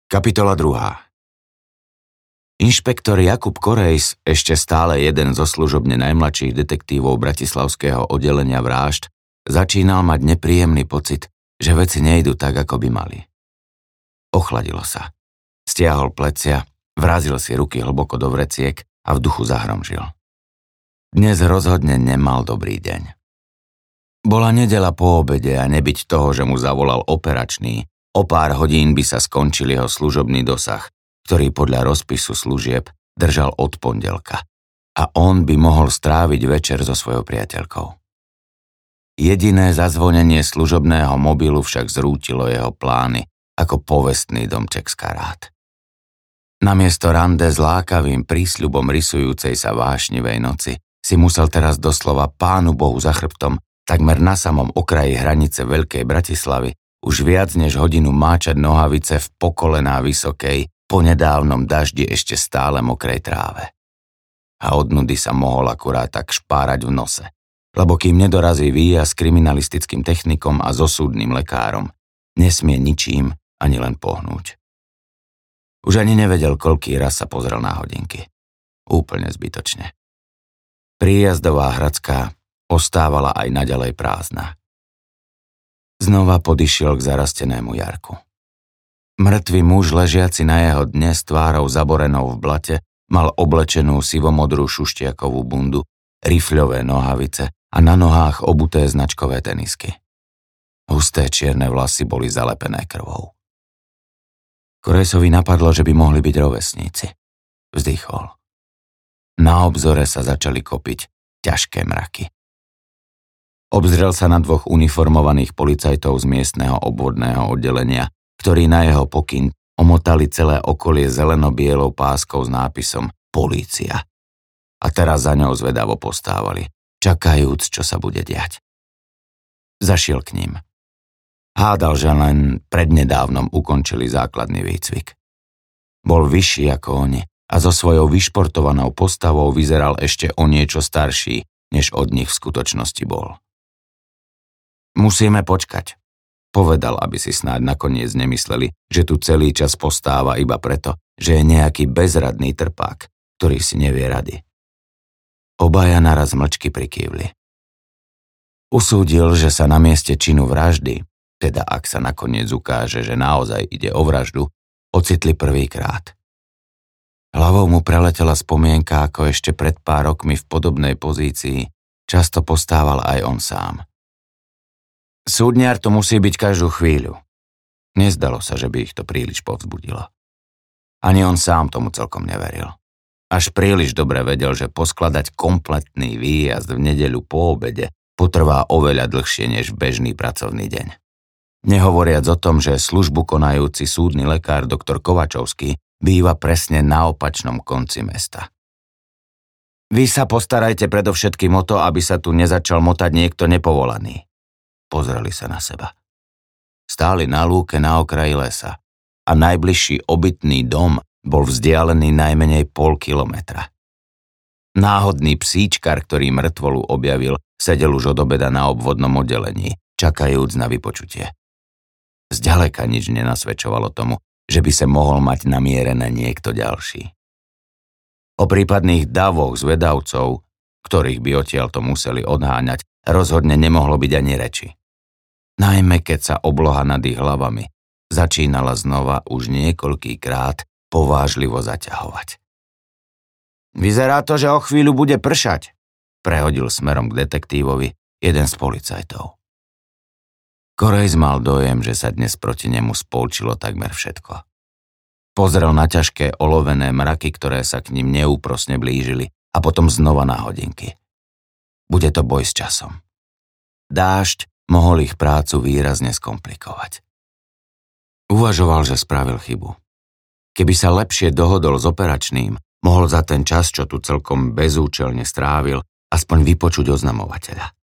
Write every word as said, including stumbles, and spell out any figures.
Kapitola druhá. Inšpektor Jakub Korejs, ešte stále jeden zo služobne najmladších detektívov bratislavského oddelenia vrážd, začínal mať nepríjemný pocit, že veci nejdu tak, ako by mali. Ochladilo sa. Stiahol plecia, vrazil si ruky hlboko do vreciek a v duchu zahromžil. Dnes rozhodne nemal dobrý deň. Bola nedeľa po obede a nebyť toho, že mu zavolal operačný, o pár hodín by sa skončil jeho služobný dosah, ktorý podľa rozpisu služieb držal od pondelka, a on by mohol stráviť večer so svojou priateľkou. Jediné zazvonenie služobného mobilu však zrútilo jeho plány ako povestný domček z karát. Namiesto rande s lákavým prísľubom rysujúcej sa vášnivej noci si musel teraz doslova Pánu Bohu za chrbtom takmer na samom okraji hranice Veľkej Bratislavy už viac než hodinu máčať nohavice v pokolená vysokej, po nedávnom daždi ešte stále mokrej tráve. A od nudy sa mohol akurát tak špárať v nose, lebo kým nedorazí Víja s kriminalistickým technikom a so súdnym lekárom, nesmie ničím ani len pohnúť. Už ani nevedel, koľký raz sa pozrel na hodinky. Úplne zbytočne. Príjazdová Hradská ostávala aj naďalej prázdna. Znova podišiel k zarastenému jarku. Mŕtvý muž ležiaci na jeho dne s tvárou zaborenou v blate mal oblečenú sivomodrú šuštiakovú bundu, rifľové nohavice a na nohách obuté značkové tenisky. Husté čierne vlasy boli zalepené krvou. Korejsovi napadlo, že by mohli byť rovesníci. Vzdychol. Na obzore sa začali kopiť ťažké mraky. Obzrel sa na dvoch uniformovaných policajtov z miestneho obvodného oddelenia, ktorí na jeho pokyn omotali celé okolie zeleno-bielou páskou s nápisom Polícia. A teraz za ňou zvedavo postávali, čakajúc, čo sa bude diať. Zašiel k ním. Hádal, že len prednedávnom ukončili základný výcvik. Bol vyšší ako oni a so svojou vyšportovanou postavou vyzeral ešte o niečo starší, než od nich v skutočnosti bol. Musíme počkať, povedal, aby si snáď nakoniec nemysleli, že tu celý čas postáva iba preto, že je nejaký bezradný trpák, ktorý si nevie rady. Obaja naraz mlčky prikývli. Usúdil, že sa na mieste činu vraždy, teda ak sa nakoniec ukáže, že naozaj ide o vraždu, ocitli prvýkrát. Hlavou mu preletela spomienka, ako ešte pred pár rokmi v podobnej pozícii často postával aj on sám. Súdniar to musí byť každú chvíľu. Nezdalo sa, že by ich to príliš povzbudilo. Ani on sám tomu celkom neveril. Až príliš dobre vedel, že poskladať kompletný výjazd v nedeľu po obede potrvá oveľa dlhšie než bežný pracovný deň. Nehovoriac o tom, že službu konajúci súdny lekár doktor Kovačovský býva presne na opačnom konci mesta. Vy sa postarajte predovšetkým o to, aby sa tu nezačal motať niekto nepovolaný. Pozreli sa na seba. Stáli na lúke na okraji lesa a najbližší obytný dom bol vzdialený najmenej pol kilometra. Náhodný psíčkar, ktorý mŕtvolu objavil, sedel už od obeda na obvodnom oddelení, čakajúc na vypočutie. Zďaleka nič nenasvedčovalo tomu, že by sa mohol mať namierené niekto ďalší. O prípadných davoch zvedavcov, ktorých by odtiaľto museli odháňať, rozhodne nemohlo byť ani reči. Najmä keď sa obloha nad ich hlavami začínala znova už niekoľkýkrát povážlivo zaťahovať. Vyzerá to, že o chvíľu bude pršať, prehodil smerom k detektívovi jeden z policajtov. Korejs mal dojem, že sa dnes proti nemu spolčilo takmer všetko. Pozrel na ťažké olovené mraky, ktoré sa k ním neúprosne blížili, a potom znova na hodinky. Bude to boj s časom. Dážď mohol ich prácu výrazne skomplikovať. Uvažoval, že spravil chybu. Keby sa lepšie dohodol s operačným, mohol za ten čas, čo tu celkom bezúčelne strávil, aspoň vypočuť oznamovateľa.